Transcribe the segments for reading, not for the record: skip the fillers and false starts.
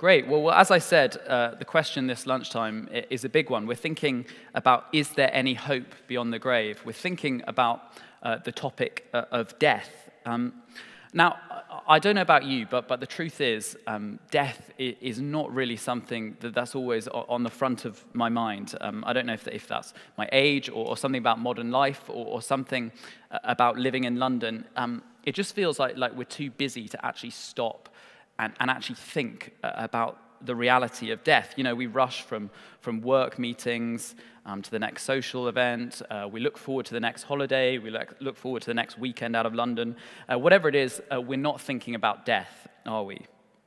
Great. Well, as I said, the question this lunchtime is a big one. We're thinking about, is there any hope beyond the grave? We're thinking about the topic of death. Now, I don't know about you, but the truth is, death is not really something that's always on the front of my mind. I don't know if that's my age or something about modern life or something about living in London. It just feels like we're too busy to actually stop and actually think about the reality of death. You know, we rush from work meetings to the next social event. We look forward to the next holiday. We look forward to the next weekend out of London. Whatever it is, we're not thinking about death, are we?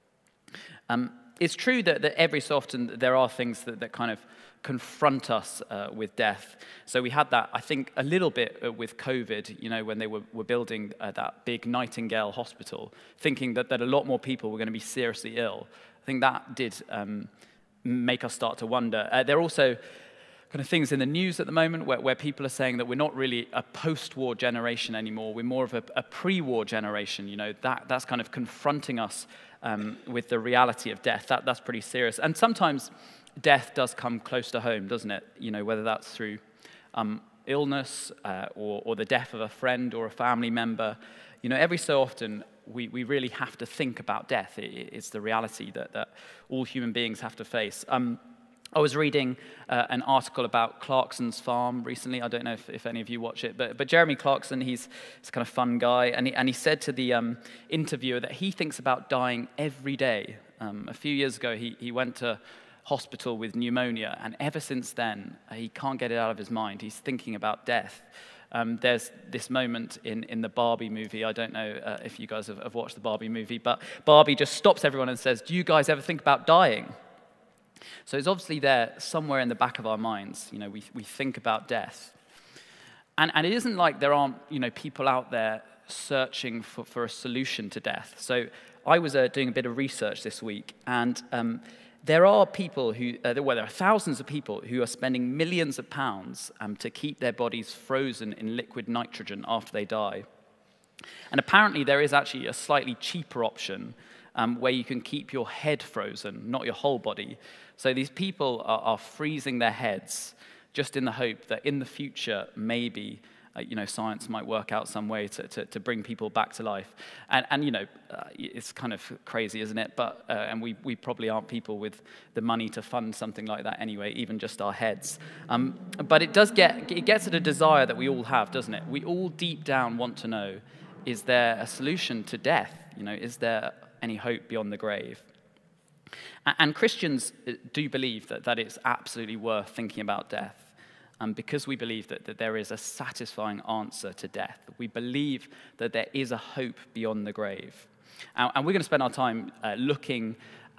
It's true that every so often there are things that kind of confront us with death. So we had that, I think, a little bit with COVID, you know, when they were building that big Nightingale hospital, thinking that a lot more people were going to be seriously ill. I think that did make us start to wonder. There are also kind of things in the news at the moment where people are saying that we're not really a post-war generation anymore. We're more of a pre-war generation. You know, that's kind of confronting us with the reality of death. That's pretty serious. And sometimes death does come close to home, doesn't it? You know, whether that's through illness or the death of a friend or a family member. You know, every so often we really have to think about death. It's the reality that all human beings have to face. I was reading an article about Clarkson's Farm recently. I don't know if any of you watch it, but Jeremy Clarkson, he's a kind of fun guy, and he said to the interviewer that he thinks about dying every day. A few years ago, he went to hospital with pneumonia, and ever since then, he can't get it out of his mind. He's thinking about death. There's this moment in the Barbie movie. I don't know if you guys have watched the Barbie movie, but Barbie just stops everyone and says, "Do you guys ever think about dying?" So it's obviously there somewhere in the back of our minds. You know, we think about death. And it isn't like there aren't, you know, people out there searching for a solution to death. So I was doing a bit of research this week, and there are people there are thousands of people who are spending millions of pounds to keep their bodies frozen in liquid nitrogen after they die. And apparently there is actually a slightly cheaper option where you can keep your head frozen, not your whole body. So these people are freezing their heads just in the hope that in the future, maybe, you know, science might work out some way to bring people back to life. And you know, it's kind of crazy, isn't it? But and we probably aren't people with the money to fund something like that anyway, even just our heads. But it gets at a desire that we all have, doesn't it? We all deep down want to know, is there a solution to death? You know, is there any hope beyond the grave? And Christians do believe that it's absolutely worth thinking about death, because we believe that there is a satisfying answer to death. We believe that there is a hope beyond the grave. And we're going to spend our time looking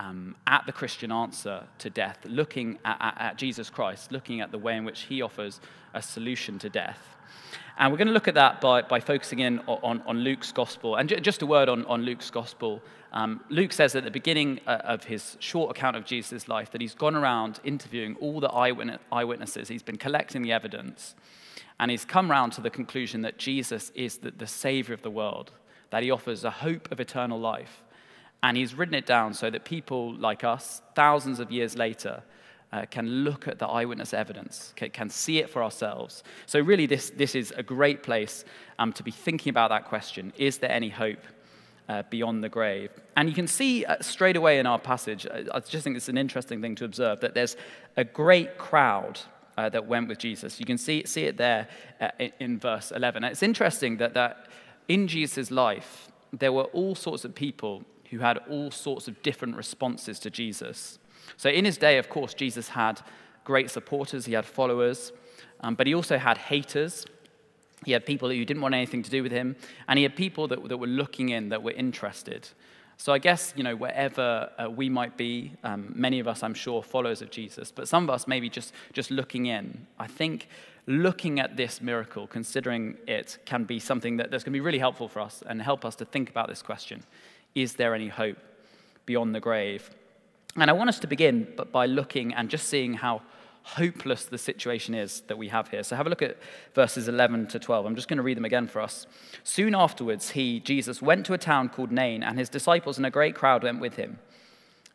at the Christian answer to death, looking at Jesus Christ, looking at the way in which he offers a solution to death. And we're going to look at that by focusing in on Luke's gospel. And just a word on Luke's gospel. Luke says at the beginning of his short account of Jesus' life that he's gone around interviewing all the eyewitnesses. He's been collecting the evidence. And he's come around to the conclusion that Jesus is the Savior of the world, that he offers a hope of eternal life. And he's written it down so that people like us, thousands of years later, can look at the eyewitness evidence, can see it for ourselves. So really this is a great place to be thinking about that question. Is there any hope beyond the grave? And you can see straight away in our passage, I just think it's an interesting thing to observe, that there's a great crowd that went with Jesus. You can see it there in verse 11. And it's interesting that in Jesus' life, there were all sorts of people who had all sorts of different responses to Jesus. So in his day, of course, Jesus had great supporters, he had followers, but he also had haters. He had people who didn't want anything to do with him, and he had people that were looking in, that were interested. So I guess, you know, wherever we might be, many of us, I'm sure, followers of Jesus, but some of us maybe just looking in. I think looking at this miracle, considering it, can be something that's going to be really helpful for us and help us to think about this question. Is there any hope beyond the grave? And I want us to begin by looking and just seeing how hopeless the situation is that we have here. So have a look at verses 11 to 12. I'm just going to read them again for us. Soon afterwards, Jesus, went to a town called Nain, and his disciples and a great crowd went with him.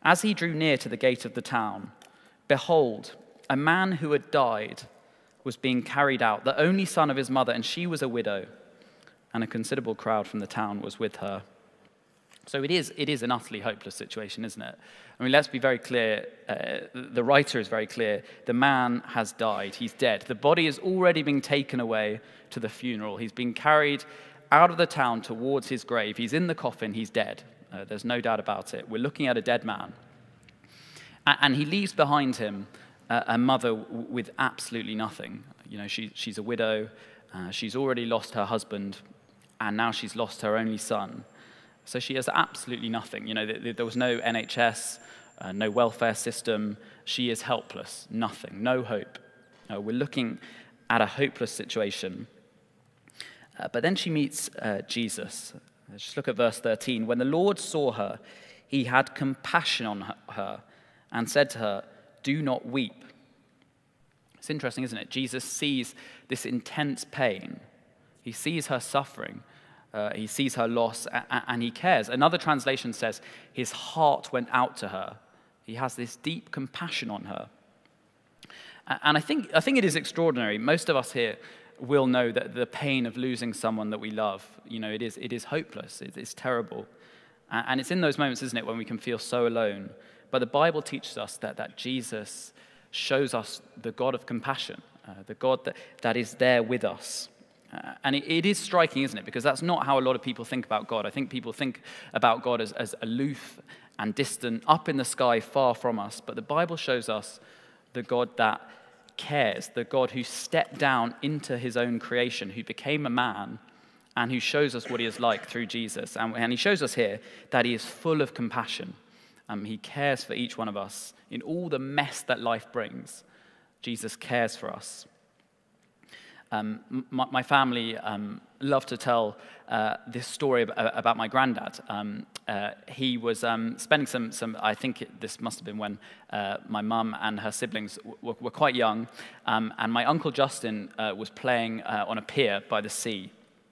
As he drew near to the gate of the town, behold, a man who had died was being carried out, the only son of his mother, and she was a widow, and a considerable crowd from the town was with her. So it is an utterly hopeless situation, isn't it? I mean, let's be very clear. The writer is very clear. The man has died. He's dead. The body is already being taken away to the funeral. He's been carried out of the town towards his grave. He's in the coffin. He's dead. There's no doubt about it. We're looking at a dead man. And he leaves behind him a mother with absolutely nothing. You know, she's a widow. She's already lost her husband, and now she's lost her only son. So she has absolutely nothing. You know, there was no NHS, no welfare system. She is helpless, nothing, no hope. We're looking at a hopeless situation. But then she meets Jesus. Just look at verse 13. When the Lord saw her, he had compassion on her and said to her, "Do not weep." It's interesting, isn't it? Jesus sees this intense pain. He sees her suffering. He sees her loss, and he cares. Another translation says his heart went out to her. He has this deep compassion on her. And I think it is extraordinary. Most of us here will know that the pain of losing someone that we love, you know, it is hopeless. It's terrible. And it's in those moments, isn't it, when we can feel so alone. But the Bible teaches us that Jesus shows us the God of compassion, the God that is there with us. And it is striking, isn't it? Because that's not how a lot of people think about God. I think people think about God as aloof and distant, up in the sky, far from us. But the Bible shows us the God that cares, the God who stepped down into his own creation, who became a man, and who shows us what he is like through Jesus. And he shows us here that he is full of compassion. He cares for each one of us. In all the mess that life brings, Jesus cares for us. My family love to tell this story about my granddad. He was spending some I think this must have been when my mum and her siblings were quite young, and my Uncle Justin was playing on a pier by the sea.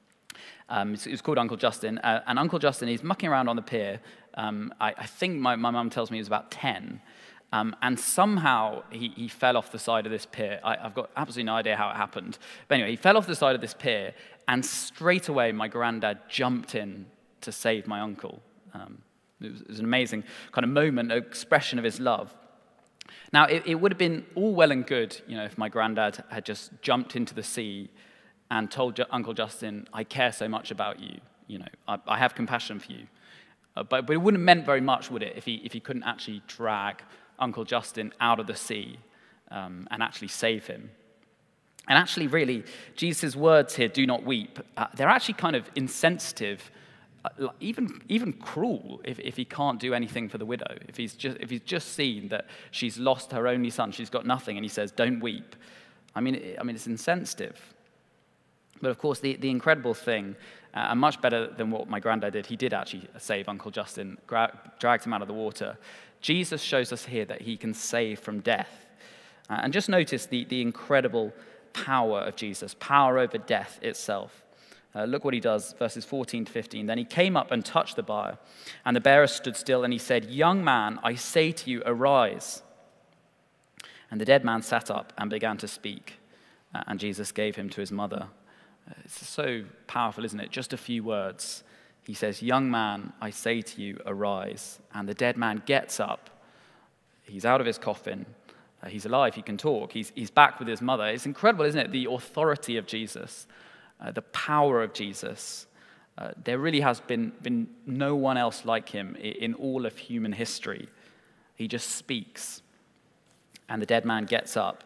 It was called Uncle Justin, and Uncle Justin, he's mucking around on the pier. I think my mum tells me he was about 10. And somehow he fell off the side of this pier. I've got absolutely no idea how it happened. But anyway, he fell off the side of this pier, and straight away my granddad jumped in to save my uncle. It was an amazing kind of moment, an expression of his love. Now, it would have been all well and good, you know, if my granddad had just jumped into the sea and told Uncle Justin, "I care so much about you. You know, I have compassion for you." But it wouldn't have meant very much, would it, if he couldn't actually drag Uncle Justin out of the sea and actually save him. And actually, really, Jesus' words here, "do not weep," they're actually kind of insensitive, even cruel, if he can't do anything for the widow. If he's just seen that she's lost her only son, she's got nothing, and he says, "Don't weep." I mean, it's insensitive. But of course, the incredible thing, and much better than what my granddad did, he did actually save Uncle Justin, dragged him out of the water. Jesus shows us here that he can save from death. And just notice the incredible power of Jesus, power over death itself. Look what he does, verses 14 to 15. Then he came up and touched the bier, and the bearer stood still, and he said, "Young man, I say to you, arise." And the dead man sat up and began to speak, and Jesus gave him to his mother. It's so powerful, isn't it? Just a few words. He says, "Young man, I say to you, arise." And the dead man gets up. He's out of his coffin. He's alive. He can talk. He's back with his mother. It's incredible, isn't it? The authority of Jesus, the power of Jesus. There really has been no one else like him in all of human history. He just speaks, and the dead man gets up.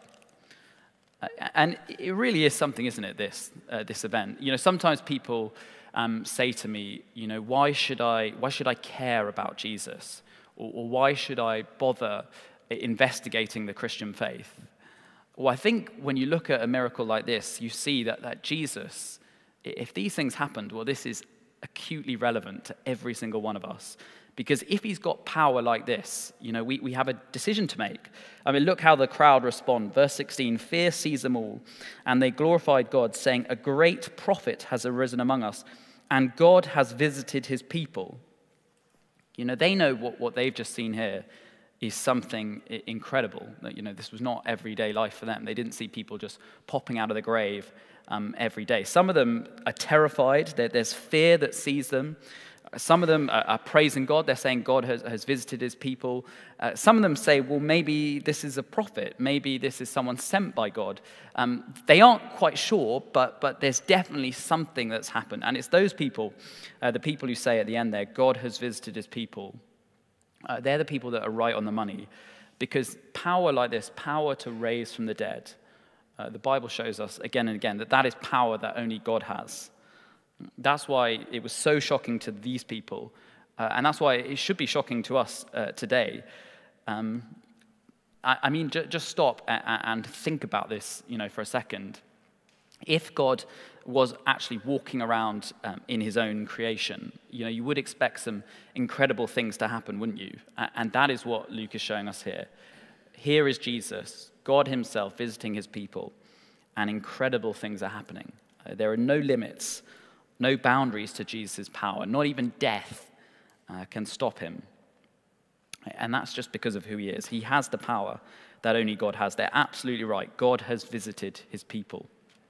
And it really is something, isn't it, this event? You know, sometimes people say to me, you know, why should I care about Jesus? Or why should I bother investigating the Christian faith? Well, I think when you look at a miracle like this, you see that Jesus, if these things happened, well, this is acutely relevant to every single one of us. Because if he's got power like this, you know, we have a decision to make. I mean, look how the crowd respond. Verse 16, "Fear seized them all, and they glorified God, saying, 'A great prophet has arisen among us, and God has visited his people.'" They know what they've just seen here is something incredible. That, this was not everyday life for them. They didn't see people just popping out of the grave every day. Some of them are terrified. There's fear that sees them. Some of them are praising God. They're saying God has visited his people. Some of them say, well, maybe this is a prophet. Maybe this is someone sent by God. They aren't quite sure, but there's definitely something that's happened. And it's those people, the people who say at the end there, God has visited his people. They're the people that are right on the money. Because power like this, power to raise from the dead, the Bible shows us again and again that is power that only God has. That's why it was so shocking to these people, and that's why it should be shocking to us today. Just stop and think about this, for a second. If God was actually walking around in his own creation, you would expect some incredible things to happen, wouldn't you? And that is what Luke is showing us here. Here is Jesus, God himself, visiting his people, and incredible things are happening. There are no limits, no boundaries to Jesus' power. Not even death can stop him. And that's just because of who he is. He has the power that only God has. They're absolutely right. God has visited his people.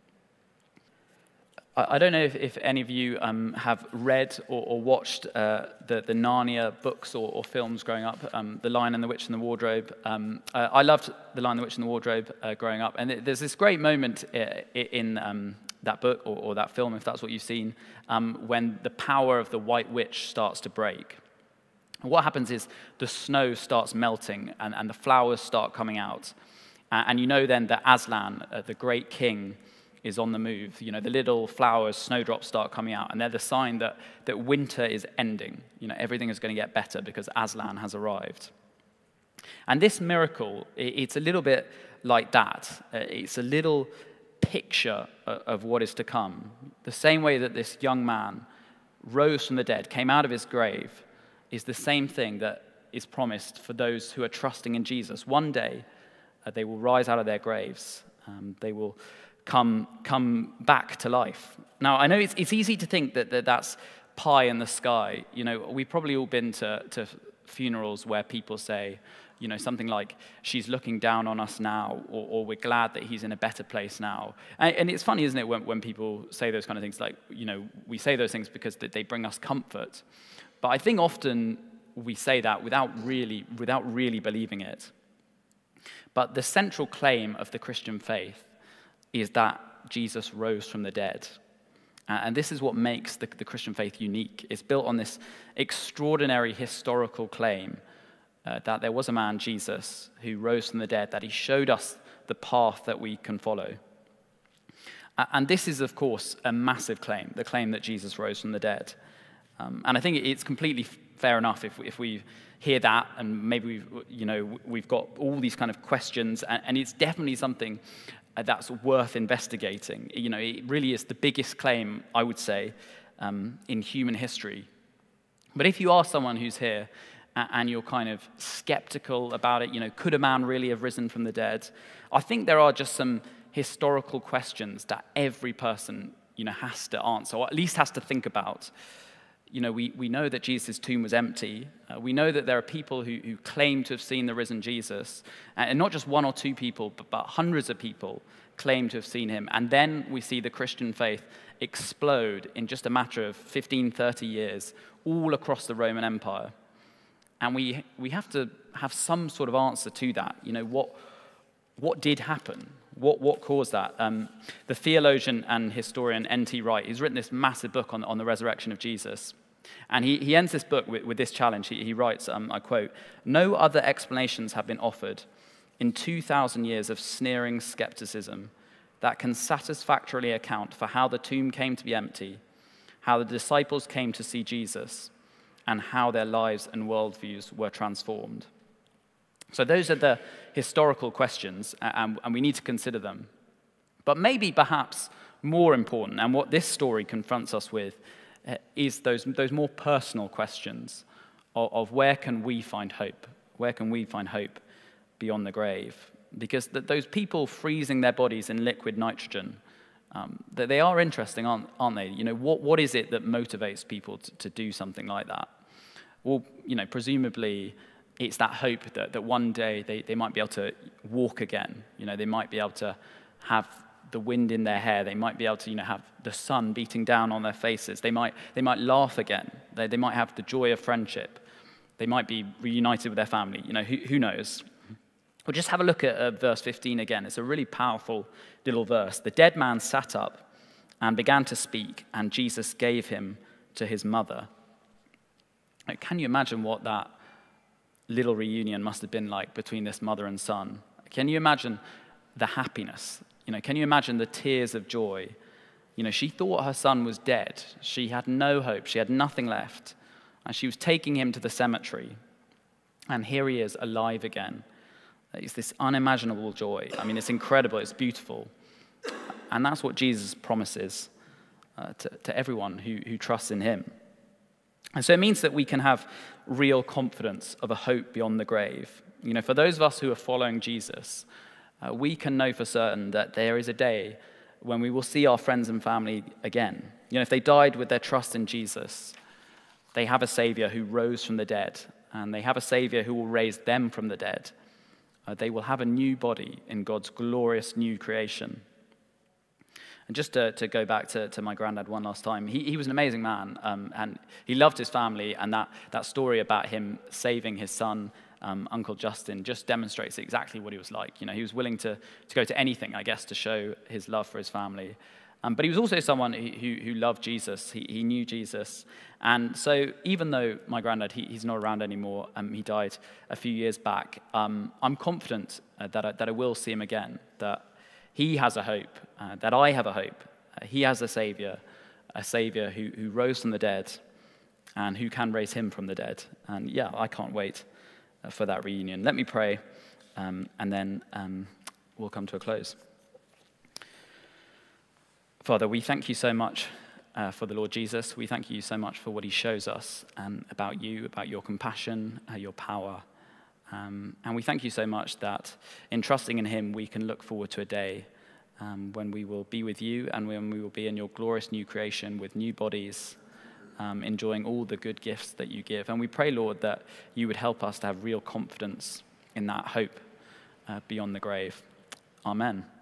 I don't know if any of you have read or watched the Narnia books or films growing up, The Lion and the Witch and the Wardrobe. I loved The Lion and the Witch and the Wardrobe growing up. And there's this great moment in that book or that film, if that's what you've seen, when the power of the White Witch starts to break. What happens is the snow starts melting and the flowers start coming out. And then that Aslan, the great king, is on the move. The little flowers, snowdrops start coming out, and they're the sign that winter is ending. Everything is going to get better because Aslan has arrived. And this miracle, it's a little bit like that. It's a little picture of what is to come. The same way that this young man rose from the dead, came out of his grave, is the same thing that is promised for those who are trusting in Jesus. One day, they will rise out of their graves. They will come back to life. Now, I know it's easy to think that that's pie in the sky. We've probably all been to funerals where people say, something like, she's looking down on us now, or we're glad that he's in a better place now. And it's funny, isn't it, when people say those kind of things, like, we say those things because they bring us comfort. But I think often we say that without really believing it. But the central claim of the Christian faith is that Jesus rose from the dead. And this is what makes the Christian faith unique. It's built on this extraordinary historical claim that there was a man, Jesus, who rose from the dead, that he showed us the path that we can follow. And this is, of course, a massive claim, the claim that Jesus rose from the dead. And I think it's completely fair enough if we hear that, and maybe we've got all these kind of questions, and it's definitely something that's worth investigating. It really is the biggest claim, I would say, in human history. But if you are someone who's here and you're kind of skeptical about it, could a man really have risen from the dead? I think there are just some historical questions that every person, has to answer, or at least has to think about. We know that Jesus' tomb was empty. We know that there are people who claim to have seen the risen Jesus. And not just one or two people, but hundreds of people claim to have seen him. And then we see the Christian faith explode in just a matter of 15, 30 years, all across the Roman Empire. And we have to have some sort of answer to that. What did happen? What caused that? The theologian and historian N.T. Wright, he's written this massive book on the resurrection of Jesus. And he ends this book with this challenge. He writes, I quote, "No other explanations have been offered in 2,000 years of sneering skepticism that can satisfactorily account for how the tomb came to be empty, how the disciples came to see Jesus, and how their lives and worldviews were transformed." So those are the historical questions, and we need to consider them. But maybe perhaps more important, and what this story confronts us with, is those more personal questions of where can we find hope? Where can we find hope beyond the grave? Because those people freezing their bodies in liquid nitrogen, they are interesting, aren't they? What is it that motivates people to do something like that? Well, presumably it's that hope that one day they might be able to walk again. They might be able to have the wind in their hair. They might be able to, have the sun beating down on their faces. They might laugh again. They might have the joy of friendship. They might be reunited with their family. Who knows? Well, just have a look at verse 15 again. It's a really powerful little verse. The dead man sat up and began to speak, and Jesus gave him to his mother. Can you imagine what that little reunion must have been like between this mother and son? Can you imagine the happiness? Can you imagine the tears of joy? She thought her son was dead. She had no hope. She had nothing left. And she was taking him to the cemetery. And here he is, alive again. It's this unimaginable joy. It's incredible. It's beautiful. And that's what Jesus promises to everyone who trusts in him. And so it means that we can have real confidence of a hope beyond the grave. For those of us who are following Jesus, we can know for certain that there is a day when we will see our friends and family again. If they died with their trust in Jesus, they have a Savior who rose from the dead, and they have a Savior who will raise them from the dead. They will have a new body in God's glorious new creation. And just to go back to my granddad one last time, he was an amazing man, and he loved his family, and that story about him saving his son, Uncle Justin, just demonstrates exactly what he was like. He was willing to go to anything, I guess, to show his love for his family. But he was also someone who loved Jesus. He knew Jesus. And so even though my granddad, he's not around anymore, he died a few years back, I'm confident that I will see him again, that he has a hope, that I have a hope. He has a Savior who rose from the dead and who can raise him from the dead. And yeah, I can't wait for that reunion. Let me pray, and then we'll come to a close. Father, we thank you so much for the Lord Jesus. We thank you so much for what he shows us about you, about your compassion, your power. And we thank you so much that in trusting in him, we can look forward to a day when we will be with you and when we will be in your glorious new creation with new bodies, enjoying all the good gifts that you give. And we pray, Lord, that you would help us to have real confidence in that hope beyond the grave. Amen.